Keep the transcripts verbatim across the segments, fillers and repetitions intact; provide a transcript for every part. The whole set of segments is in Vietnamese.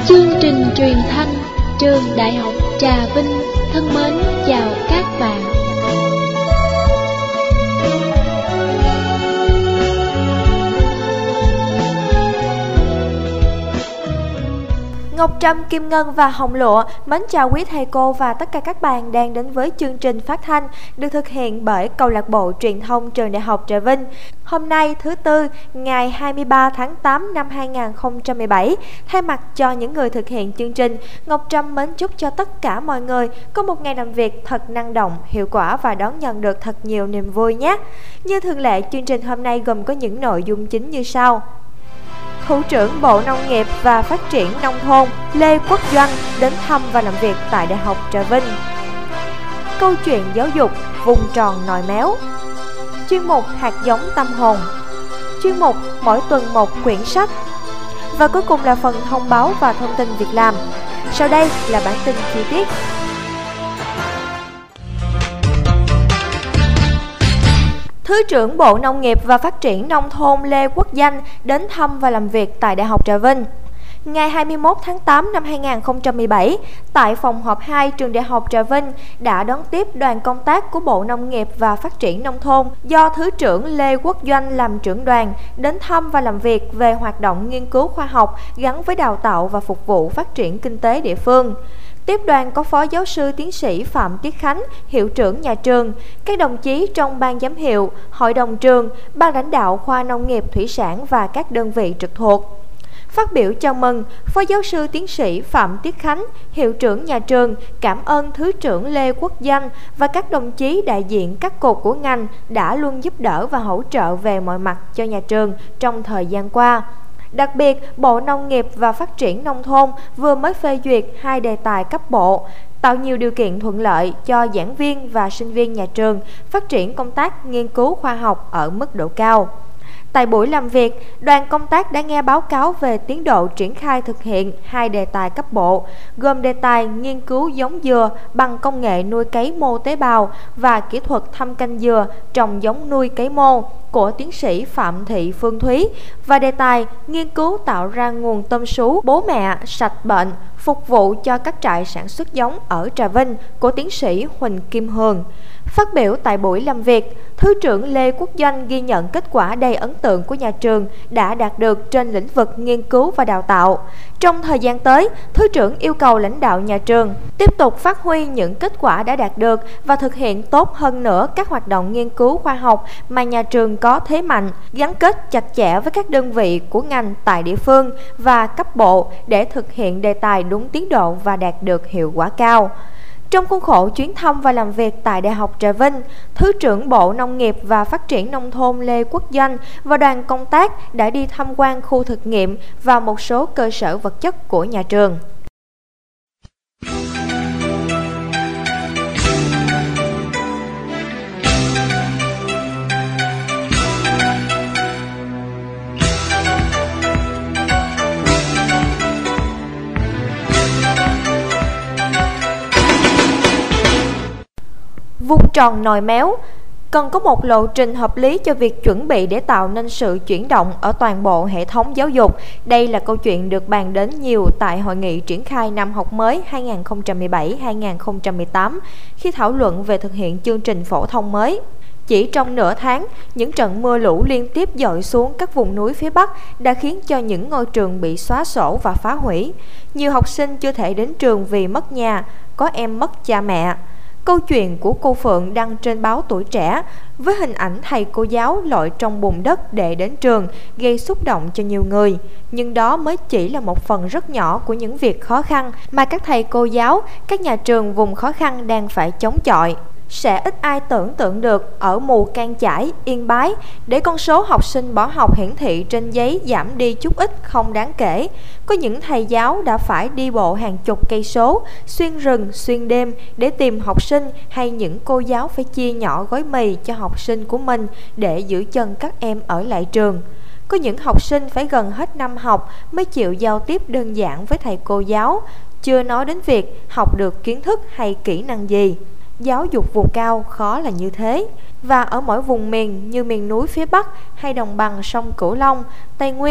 Chương trình truyền thanh Trường Đại học Trà Vinh thân mến chào các bạn. Ngọc Trâm, Kim Ngân và Hồng Lụa mến chào quý thầy cô và tất cả các bạn đang đến với chương trình phát thanh được thực hiện bởi Câu lạc bộ Truyền thông Trường Đại học Trà Vinh. Hôm nay thứ Tư, ngày hai mươi ba tháng tám năm hai nghìn không trăm mười bảy, thay mặt cho những người thực hiện chương trình, Ngọc Trâm mến chúc cho tất cả mọi người có một ngày làm việc thật năng động, hiệu quả và đón nhận được thật nhiều niềm vui nhé. Như thường lệ, chương trình hôm nay gồm có những nội dung chính như sau. Thủ trưởng Bộ Nông nghiệp và Phát triển Nông thôn Lê Quốc Doanh đến thăm và làm việc tại Đại học Trà Vinh. Câu chuyện giáo dục vùng tròn nòi méo. Chuyên mục hạt giống tâm hồn. Chuyên mục mỗi tuần một quyển sách. Và cuối cùng là phần thông báo và thông tin việc làm. Sau đây là bản tin chi tiết. Thứ trưởng Bộ Nông nghiệp và Phát triển Nông thôn Lê Quốc Doanh đến thăm và làm việc tại Đại học Trà Vinh. Ngày hai mươi mốt tháng tám năm hai nghìn không trăm mười bảy, tại phòng họp hai trường Đại học Trà Vinh đã đón tiếp đoàn công tác của Bộ Nông nghiệp và Phát triển Nông thôn do Thứ trưởng Lê Quốc Doanh làm trưởng đoàn đến thăm và làm việc về hoạt động nghiên cứu khoa học gắn với đào tạo và phục vụ phát triển kinh tế địa phương. Tiếp đoàn có Phó Giáo sư Tiến sĩ Phạm Tiết Khánh, Hiệu trưởng nhà trường, các đồng chí trong ban giám hiệu, hội đồng trường, ban lãnh đạo khoa nông nghiệp thủy sản và các đơn vị trực thuộc. Phát biểu chào mừng, Phó Giáo sư Tiến sĩ Phạm Tiết Khánh, Hiệu trưởng nhà trường cảm ơn Thứ trưởng Lê Quốc Doanh và các đồng chí đại diện các cục của ngành đã luôn giúp đỡ và hỗ trợ về mọi mặt cho nhà trường trong thời gian qua. Đặc biệt, Bộ Nông nghiệp và Phát triển Nông thôn vừa mới phê duyệt hai đề tài cấp bộ, tạo nhiều điều kiện thuận lợi cho giảng viên và sinh viên nhà trường phát triển công tác nghiên cứu khoa học ở mức độ cao. Tại buổi làm việc, đoàn công tác đã nghe báo cáo về tiến độ triển khai thực hiện hai đề tài cấp bộ, gồm đề tài nghiên cứu giống dừa bằng công nghệ nuôi cấy mô tế bào và kỹ thuật thâm canh dừa trồng giống nuôi cấy mô của tiến sĩ Phạm Thị Phương Thúy và đề tài nghiên cứu tạo ra nguồn tôm sú bố mẹ sạch bệnh phục vụ cho các trại sản xuất giống ở Trà Vinh của tiến sĩ Huỳnh Kim Hường. Phát biểu tại buổi làm việc, Thứ trưởng Lê Quốc Doanh ghi nhận kết quả đầy ấn tượng của nhà trường đã đạt được trên lĩnh vực nghiên cứu và đào tạo. Trong thời gian tới, Thứ trưởng yêu cầu lãnh đạo nhà trường tiếp tục phát huy những kết quả đã đạt được và thực hiện tốt hơn nữa các hoạt động nghiên cứu khoa học mà nhà trường có thế mạnh, gắn kết chặt chẽ với các đơn vị của ngành tại địa phương và cấp bộ để thực hiện đề tài đúng tiến độ và đạt được hiệu quả cao. Trong khuôn khổ chuyến thăm và làm việc tại Đại học Trà Vinh, Thứ trưởng Bộ Nông nghiệp và Phát triển Nông thôn Lê Quốc Doanh và đoàn công tác đã đi tham quan khu thực nghiệm và một số cơ sở vật chất của nhà trường. Vùng tròn nòi méo. Cần có một lộ trình hợp lý cho việc chuẩn bị để tạo nên sự chuyển động ở toàn bộ hệ thống giáo dục. Đây là câu chuyện được bàn đến nhiều tại hội nghị triển khai năm học mới hai nghìn không trăm mười bảy hai nghìn không trăm mười tám khi thảo luận về thực hiện chương trình phổ thông mới. Chỉ trong nửa tháng, những trận mưa lũ liên tiếp dội xuống các vùng núi phía Bắc đã khiến cho những ngôi trường bị xóa sổ và phá hủy. Nhiều học sinh chưa thể đến trường vì mất nhà, có em mất cha mẹ. Câu chuyện của cô Phượng đăng trên báo Tuổi Trẻ với hình ảnh thầy cô giáo lội trong bùn đất để đến trường gây xúc động cho nhiều người. Nhưng đó mới chỉ là một phần rất nhỏ của những việc khó khăn mà các thầy cô giáo, các nhà trường vùng khó khăn đang phải chống chọi. Sẽ ít ai tưởng tượng được ở Mù Cang Chải, Yên Bái, để con số học sinh bỏ học hiển thị trên giấy giảm đi chút ít không đáng kể. Có những thầy giáo đã phải đi bộ hàng chục cây số, xuyên rừng, xuyên đêm để tìm học sinh, hay những cô giáo phải chia nhỏ gói mì cho học sinh của mình để giữ chân các em ở lại trường. Có những học sinh phải gần hết năm học mới chịu giao tiếp đơn giản với thầy cô giáo, chưa nói đến việc học được kiến thức hay kỹ năng gì. Giáo dục vùng cao khó là như thế. Và ở mỗi vùng miền như miền núi phía Bắc hay đồng bằng sông Cửu Long, Tây Nguyên,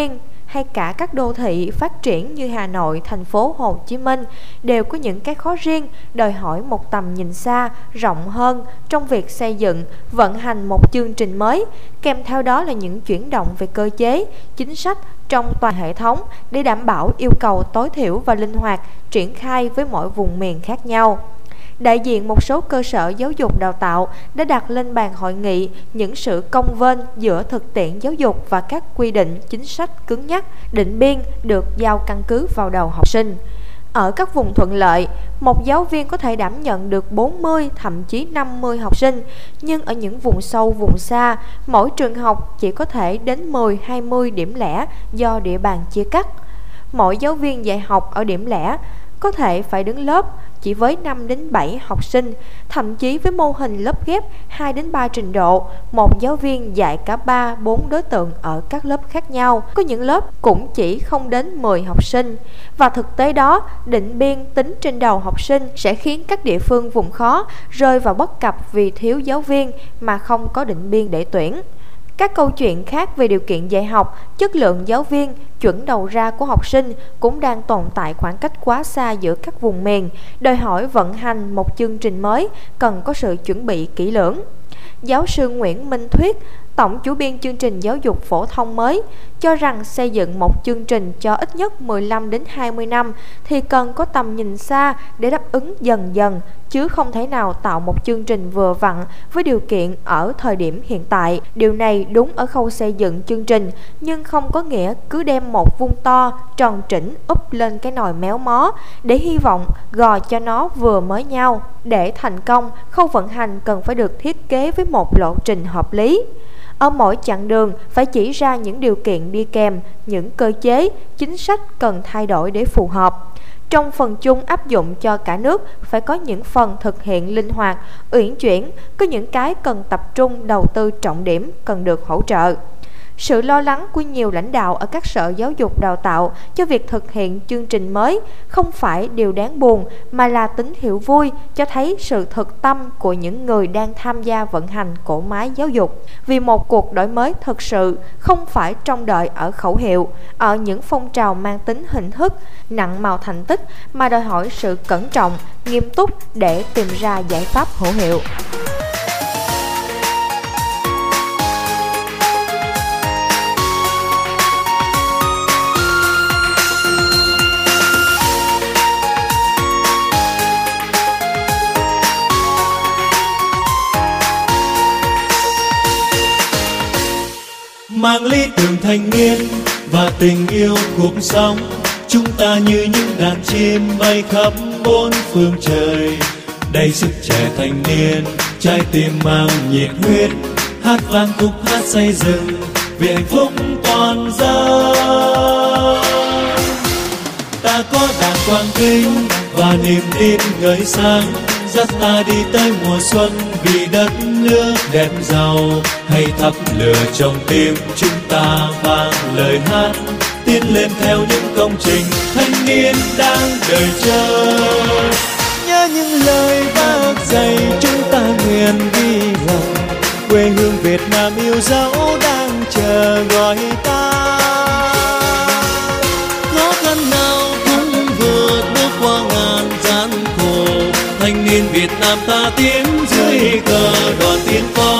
hay cả các đô thị phát triển như Hà Nội, thành phố Hồ Chí Minh đều có những cái khó riêng, đòi hỏi một tầm nhìn xa, rộng hơn trong việc xây dựng, vận hành một chương trình mới, kèm theo đó là những chuyển động về cơ chế, chính sách trong toàn hệ thống để đảm bảo yêu cầu tối thiểu và linh hoạt, triển khai với mỗi vùng miền khác nhau. Đại diện một số cơ sở giáo dục đào tạo đã đặt lên bàn hội nghị những sự cong vênh giữa thực tiễn giáo dục và các quy định chính sách cứng nhắc, định biên được giao căn cứ vào đầu học sinh. Ở các vùng thuận lợi, một giáo viên có thể đảm nhận được bốn mươi, thậm chí năm mươi học sinh, nhưng ở những vùng sâu, vùng xa, mỗi trường học chỉ có thể đến mười, hai mươi điểm lẻ do địa bàn chia cắt. Mỗi giáo viên dạy học ở điểm lẻ có thể phải đứng lớp chỉ với năm đến bảy học sinh, thậm chí với mô hình lớp ghép hai đến ba trình độ, một giáo viên dạy cả ba, bốn đối tượng ở các lớp khác nhau. Có những lớp cũng chỉ không đến mười học sinh. Và thực tế đó, định biên tính trên đầu học sinh sẽ khiến các địa phương vùng khó rơi vào bất cập vì thiếu giáo viên mà không có định biên để tuyển. Các câu chuyện khác về điều kiện dạy học, chất lượng giáo viên, chuẩn đầu ra của học sinh cũng đang tồn tại khoảng cách quá xa giữa các vùng miền, đòi hỏi vận hành một chương trình mới cần có sự chuẩn bị kỹ lưỡng. Giáo sư Nguyễn Minh Thuyết, tổng chủ biên chương trình giáo dục phổ thông mới, cho rằng xây dựng một chương trình cho ít nhất mười lăm đến hai mươi năm thì cần có tầm nhìn xa để đáp ứng dần dần, chứ không thể nào tạo một chương trình vừa vặn với điều kiện ở thời điểm hiện tại. Điều này đúng ở khâu xây dựng chương trình, nhưng không có nghĩa cứ đem một vuông to, tròn trĩnh úp lên cái nồi méo mó để hy vọng gò cho nó vừa mới nhau. Để thành công, khâu vận hành cần phải được thiết kế với một lộ trình hợp lý. Ở mỗi chặng đường phải chỉ ra những điều kiện đi kèm, những cơ chế, chính sách cần thay đổi để phù hợp. Trong phần chung áp dụng cho cả nước phải có những phần thực hiện linh hoạt, uyển chuyển, có những cái cần tập trung đầu tư trọng điểm cần được hỗ trợ. Sự lo lắng của nhiều lãnh đạo ở các sở giáo dục đào tạo cho việc thực hiện chương trình mới không phải điều đáng buồn mà là tín hiệu vui cho thấy sự thực tâm của những người đang tham gia vận hành cỗ máy giáo dục. Vì một cuộc đổi mới thực sự không phải trông đợi ở khẩu hiệu, ở những phong trào mang tính hình thức, nặng màu thành tích mà đòi hỏi sự cẩn trọng, nghiêm túc để tìm ra giải pháp hữu hiệu. Mang lý tưởng thanh niên và tình yêu cuộc sống, chúng ta như những đàn chim bay khắp bốn phương trời, đầy sức trẻ thanh niên, trái tim mang nhiệt huyết, hát vang khúc hát xây dựng vì hạnh phúc toàn dân. Ta có đàn quang vinh và niềm tin ngời sáng, dắt ta đi tới mùa xuân vì đất nước đẹp giàu. Hãy thắp lửa trong tim chúng ta vang lời hát, tiến lên theo những công trình thanh niên đang đợi chờ. Nhớ những lời bác dạy chúng ta nguyện ghi lòng, quê hương Việt Nam yêu dấu đang chờ gọi ta. Khó khăn nào cũng vượt bước qua ngàn gian khổ, thanh niên Việt Nam ta tiến dưới cờ đoàn tiên phong.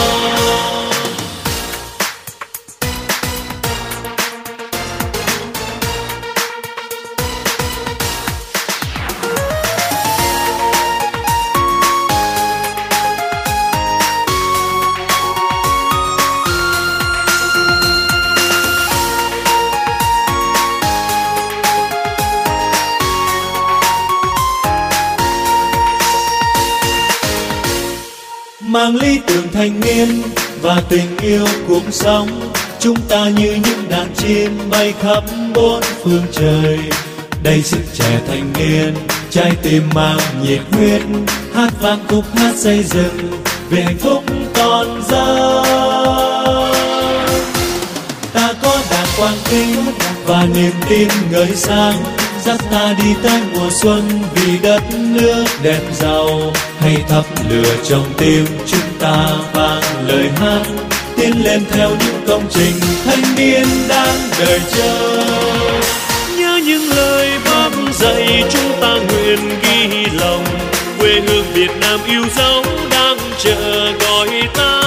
Mang lý tưởng thanh niên và tình yêu cuộc sống, chúng ta như những đàn chim bay khắp bốn phương trời, đầy sức trẻ thanh niên, trái tim mang nhiệt huyết, hát vang khúc hát xây dựng về hạnh phúc toàn dân. Ta có đàn quang vinh và niềm tin ngời sáng, dắt ta đi tới mùa xuân vì đất nước đẹp giàu. Hãy thắp lửa trong tim chúng ta vang lời hát, tiến lên theo những công trình thanh niên đang đợi chờ. Nhớ những lời bác dạy chúng ta nguyện ghi lòng, quê hương Việt Nam yêu dấu đang chờ gọi ta.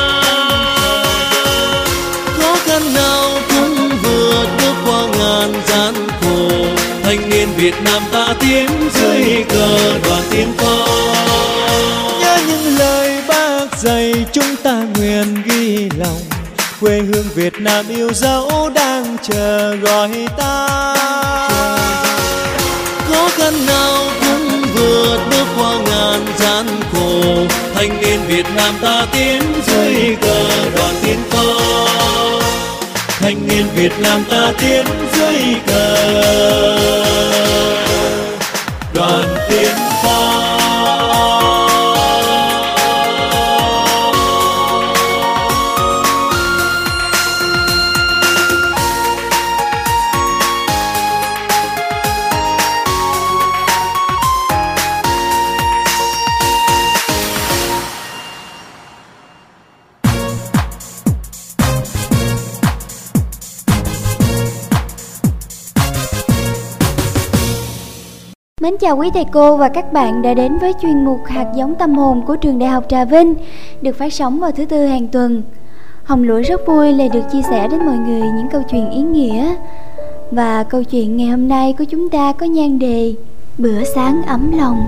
Khó khăn nào cũng vượt bước qua ngàn gian khổ, thanh niên Việt Nam ta tiến dưới cờ đoàn tiên phong. Nhớ những lời bác dạy chúng ta nguyện ghi lòng, quê hương Việt Nam yêu dấu đang chờ gọi ta. Khó khăn nào cũng vượt bước qua ngàn gian khổ, thanh niên Việt Nam ta tiến dưới cờ đoàn tiên phong. Thanh niên Việt Nam ta tiến dưới cờ đoàn tiên phong. Mến chào quý thầy cô và các bạn đã đến với chuyên mục Hạt giống tâm hồn của trường Đại học Trà Vinh, được phát sóng vào thứ tư hàng tuần. Hồng Lũa rất vui là được chia sẻ đến mọi người những câu chuyện ý nghĩa. Và câu chuyện ngày hôm nay của chúng ta có nhan đề Bữa sáng ấm lòng.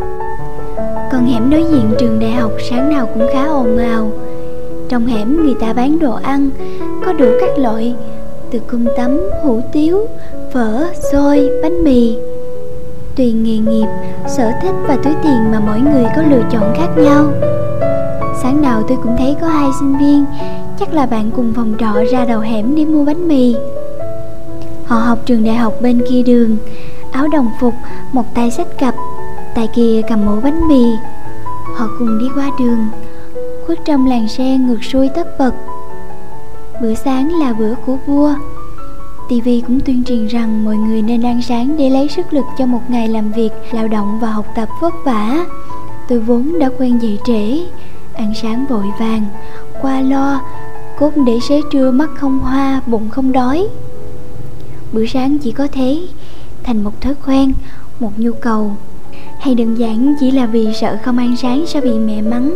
Con hẻm đối diện trường đại học sáng nào cũng khá ồn ào. Trong hẻm người ta bán đồ ăn, có đủ các loại, từ cơm tấm, hủ tiếu, phở, xôi, bánh mì. Tùy nghề nghiệp, sở thích và túi tiền mà mỗi người có lựa chọn khác nhau. Sáng nào tôi cũng thấy có hai sinh viên, chắc là bạn cùng phòng trọ ra đầu hẻm để mua bánh mì. Họ học trường đại học bên kia đường, áo đồng phục, một tay xách cặp, tay kia cầm ổ bánh mì. Họ cùng đi qua đường, khuất trong làn xe ngược xuôi tất bật. Bữa sáng là bữa của vua. ti vi cũng tuyên truyền rằng mọi người nên ăn sáng để lấy sức lực cho một ngày làm việc, lao động và học tập vất vả. Tôi vốn đã quen dậy trễ, ăn sáng vội vàng, qua lo, cốt để xế trưa mắt không hoa, bụng không đói. Bữa sáng chỉ có thế, thành một thói quen, một nhu cầu, hay đơn giản chỉ là vì sợ không ăn sáng sẽ bị mẹ mắng.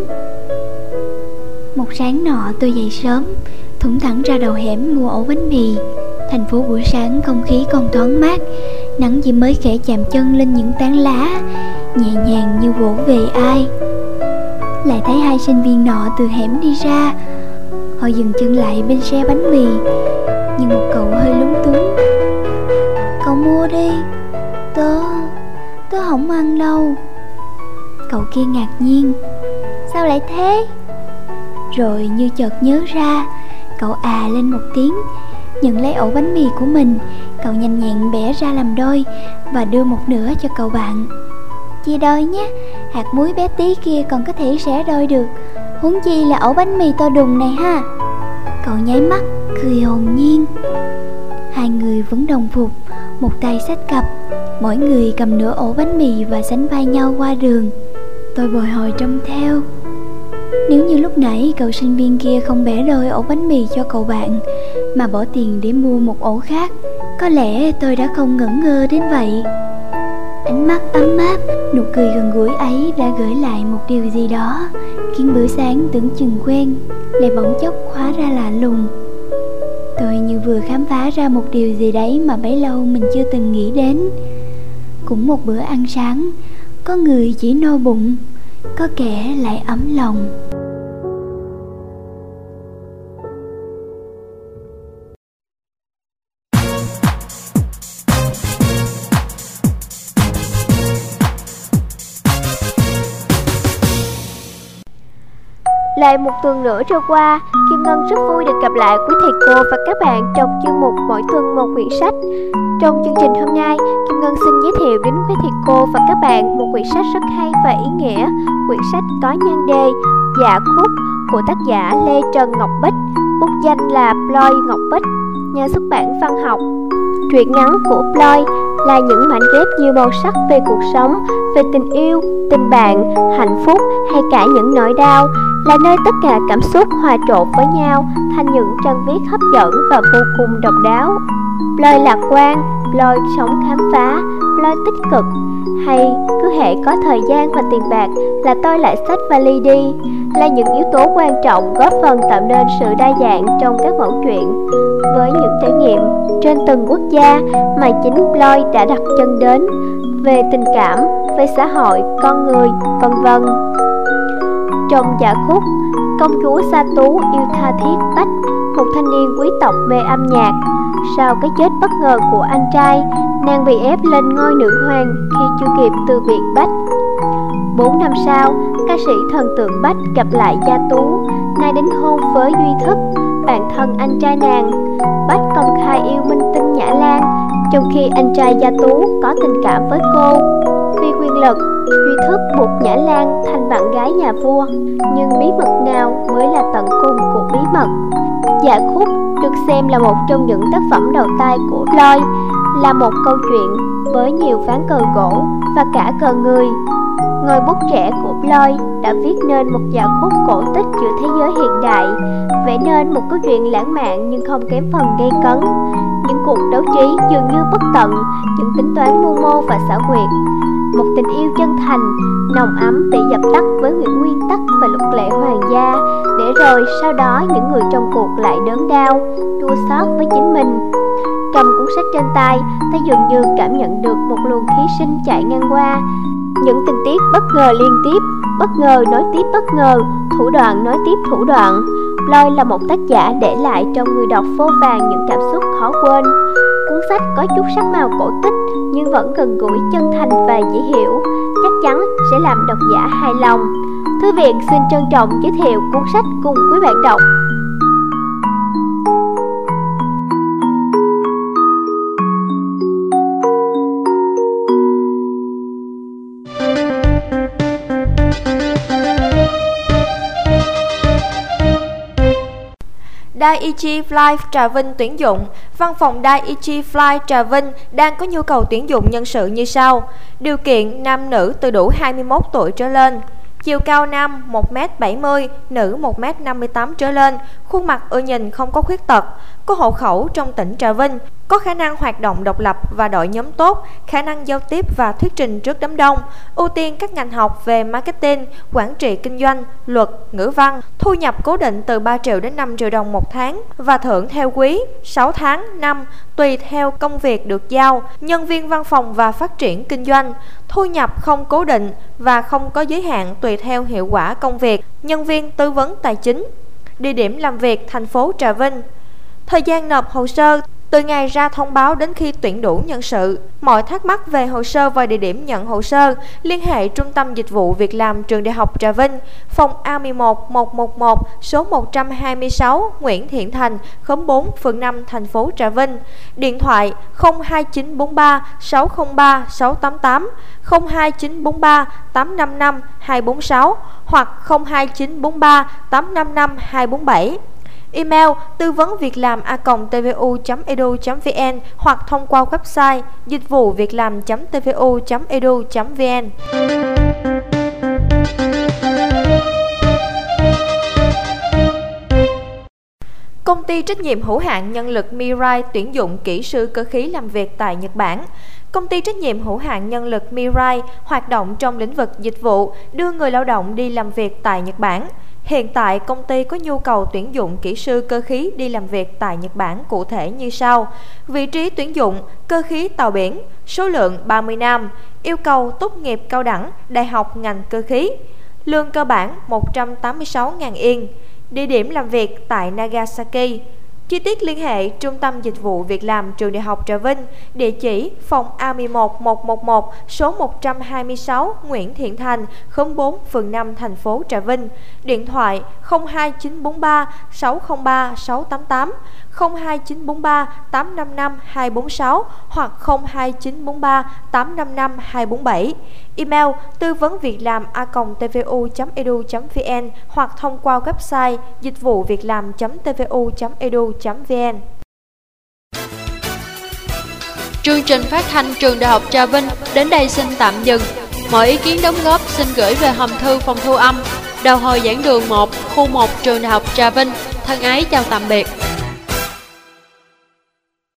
Một sáng nọ tôi dậy sớm, thủng thẳng ra đầu hẻm mua ổ bánh mì. Thành phố buổi sáng không khí còn thoáng mát, nắng chỉ mới khẽ chạm chân lên những tán lá, nhẹ nhàng như vỗ về ai. Lại thấy hai sinh viên nọ từ hẻm đi ra. Họ dừng chân lại bên xe bánh mì, nhưng một cậu hơi lúng túng. Cậu mua đi, tớ, tớ không ăn đâu. Cậu kia ngạc nhiên, sao lại thế? Rồi như chợt nhớ ra, cậu à lên một tiếng, nhận lấy ổ bánh mì của mình. Cậu nhanh nhẹn bẻ ra làm đôi và đưa một nửa cho cậu bạn. Chia đôi nhé, hạt muối bé tí kia còn có thể xẻ đôi được, huống chi là ổ bánh mì to đùng này ha. Cậu nháy mắt, cười hồn nhiên. Hai người vẫn đồng phục, một tay xách cặp, mỗi người cầm nửa ổ bánh mì và sánh vai nhau qua đường. Tôi bồi hồi trông theo. Nếu như lúc nãy cậu sinh viên kia không bẻ đôi ổ bánh mì cho cậu bạn, mà bỏ tiền để mua một ổ khác, có lẽ tôi đã không ngẩn ngơ đến vậy. Ánh mắt ấm áp, nụ cười gần gũi ấy đã gửi lại một điều gì đó, khiến bữa sáng tưởng chừng quen lại bỗng chốc hóa ra lạ lùng. Tôi như vừa khám phá ra một điều gì đấy mà bấy lâu mình chưa từng nghĩ đến. Cũng một bữa ăn sáng, có người chỉ no bụng, có kẻ lại ấm lòng. Lại một tuần nữa trôi qua, Kim Ngân rất vui được gặp lại quý thầy cô và các bạn trong chuyên mục Mỗi tuần một quyển sách. Trong chương trình hôm nay, Kim Ngân xin giới thiệu đến quý thầy cô và các bạn một quyển sách rất hay và ý nghĩa. Quyển sách có nhan đề Dạ Khúc của tác giả Lê Trần Ngọc Bích, bút danh là Ploy Ngọc Bích, nhà xuất bản Văn Học. Truyện ngắn của Ploy là những mảnh ghép nhiều màu sắc về cuộc sống, về tình yêu, tình bạn, hạnh phúc hay cả những nỗi đau, là nơi tất cả cảm xúc hòa trộn với nhau thành những trang viết hấp dẫn và vô cùng độc đáo. Blog lạc quan, blog sống khám phá, blog tích cực, hay cứ hễ có thời gian và tiền bạc là tôi lại xách vali đi, là những yếu tố quan trọng góp phần tạo nên sự đa dạng trong các mẫu chuyện, với những trải nghiệm trên từng quốc gia mà chính blog đã đặt chân đến, về tình cảm, về xã hội, con người, vân vân. Trong dạ khúc, công chúa Sa Tú yêu tha thiết Bách, một thanh niên quý tộc mê âm nhạc. Sau cái chết bất ngờ của anh trai, nàng bị ép lên ngôi nữ hoàng khi chưa kịp từ biệt Bách. Bốn năm sau, ca sĩ thần tượng Bách gặp lại Gia Tú, nay đến hôn với Duy Thức, bạn thân anh trai nàng. Bách công khai yêu minh tinh Nhã Lan, trong khi anh trai Gia Tú có tình cảm với cô. Vì quyền lực, Duy Thức buộc Nhã Lan thành bạn gái nhà vua, nhưng bí mật nào mới là tận cùng của bí mật? Dạ khúc được xem là một trong những tác phẩm đầu tay của Blog, là một câu chuyện với nhiều ván cờ gỗ và cả cờ người. Ngòi bút trẻ của Blog đã viết nên một dạ khúc cổ tích giữa thế giới hiện đại, vẽ nên một câu chuyện lãng mạn nhưng không kém phần gay cấn. Những cuộc đấu trí dường như bất tận, những tính toán mưu mô và xảo quyệt. Một tình yêu chân thành, nồng ấm bị dập tắt với những nguyên tắc và luật lệ hoàng gia, để rồi sau đó những người trong cuộc lại đớn đau, chua xót với chính mình. Cầm cuốn sách trên tay, ta dường như cảm nhận được một luồng khí sinh chạy ngang qua. Những tình tiết bất ngờ liên tiếp, bất ngờ nối tiếp bất ngờ, thủ đoạn nối tiếp thủ đoạn. Blog là một tác giả để lại trong người đọc vô vàn những cảm xúc khó quên. Cuốn sách có chút sắc màu cổ tích nhưng vẫn gần gũi, chân thành và dễ hiểu, chắc chắn sẽ làm độc giả hài lòng. Thư viện xin trân trọng giới thiệu cuốn sách cùng quý bạn đọc. Dai-ichi Fly Trà Vinh tuyển dụng. Văn phòng Dai-ichi Fly Trà Vinh đang có nhu cầu tuyển dụng nhân sự như sau. Điều kiện nam nữ từ đủ hai mươi mốt tuổi trở lên. Chiều cao nam một mét bảy mươi, nữ một mét năm mươi tám trở lên, khuôn mặt ưa nhìn, không có khuyết tật, có hộ khẩu trong tỉnh Trà Vinh, có khả năng hoạt động độc lập và đội nhóm tốt, khả năng giao tiếp và thuyết trình trước đám đông, ưu tiên các ngành học về marketing, quản trị kinh doanh, luật, ngữ văn, thu nhập cố định từ ba triệu đến năm triệu đồng một tháng và thưởng theo quý, sáu tháng, năm, tùy theo công việc được giao, nhân viên văn phòng và phát triển kinh doanh, thu nhập không cố định và không có giới hạn tùy theo hiệu quả công việc, nhân viên tư vấn tài chính. Địa điểm làm việc thành phố Trà Vinh. Thời gian nộp hồ sơ từ ngày ra thông báo đến khi tuyển đủ nhân sự. Mọi thắc mắc về hồ sơ và địa điểm nhận hồ sơ, liên hệ Trung tâm Dịch vụ Việc làm Trường Đại học Trà Vinh, phòng A mười một một một một, số một trăm hai mươi sáu Nguyễn Thiện Thành, khóm bốn, phường năm, thành phố Trà Vinh. Điện thoại không hai chín bốn ba sáu không ba sáu tám tám, không hai chín bốn ba tám năm năm hai bốn sáu hoặc không hai chín bốn ba tám năm năm hai bốn bảy. Email tư vấn việc làm a còng tvu chấm edu chấm vn hoặc thông qua website dịch vụ việc làm chấm tvu chấm edu chấm vn. Công ty trách nhiệm hữu hạn nhân lực Mirai tuyển dụng kỹ sư cơ khí làm việc tại Nhật Bản. Công ty trách nhiệm hữu hạn nhân lực Mirai hoạt động trong lĩnh vực dịch vụ, đưa người lao động đi làm việc tại Nhật Bản. Hiện tại, công ty có nhu cầu tuyển dụng kỹ sư cơ khí đi làm việc tại Nhật Bản cụ thể như sau. Vị trí tuyển dụng, cơ khí tàu biển, số lượng ba mươi nam, yêu cầu tốt nghiệp cao đẳng, đại học ngành cơ khí. Lương cơ bản một trăm tám mươi sáu nghìn yên. Địa điểm làm việc tại Nagasaki. Chi tiết liên hệ Trung tâm Dịch vụ Việc làm Trường Đại học Trà Vinh, địa chỉ phòng A mười một một một một, số một trăm hai mươi sáu Nguyễn Thiện Thành, khóm bốn, phường năm, thành phố Trà Vinh. Điện thoại không hai chín bốn ba sáu không ba sáu tám tám, không hai chín bốn ba tám năm năm hai bốn sáu hoặc không hai chín bốn ba tám năm năm hai bốn bảy. Email tư vấn việc làm a còng tvu chấm edu chấm vn hoặc thông qua website dịch vụ việc làm chấm tvu chấm edu chấm vn. Chương trình phát thanh Trường Đại học Trà Vinh đến đây xin tạm dừng. Mọi ý kiến đóng góp xin gửi về hòm thư phòng thu âm đầu hồi giảng đường một, khu một trường Đại học Trà Vinh. Thân ái chào tạm biệt.